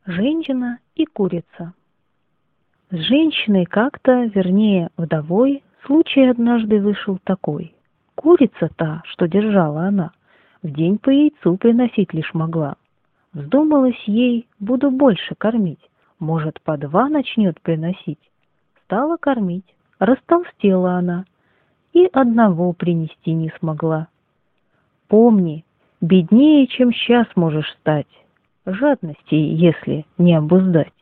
Женщина и курица. С женщиной как-то, вернее, вдовой, случай однажды вышел такой. Курица та, что держала она, в день по яйцу приносить лишь могла. Вздумалось ей, буду больше кормить, может, по два начнет приносить. Стала кормить, растолстела она и одного принести не смогла. Помни, беднее, чем сейчас можешь стать, жадности, если не обуздать.